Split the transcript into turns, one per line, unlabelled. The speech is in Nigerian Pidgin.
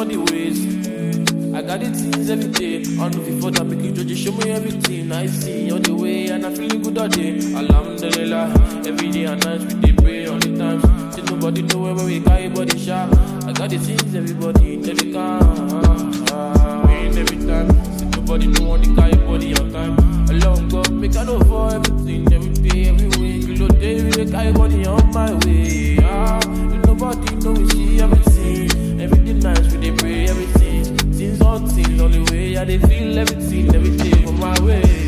on the ways. I got the things every day. I know before that make you just show me everything I see on the way, and I feeling good all day. Alhamdulillah, every day and night we dey pray all the time. Say nobody know where we carry body sharp. I got the things everybody tell the car. Win every time. Say nobody know want to carry body on time. Along God, make I know for everything, every day, every week. You know day we dey carry body on my way. Nobody know we see everything. Every day night we dey pray everything. Things all things, only way I dey feel everything, every day on my way.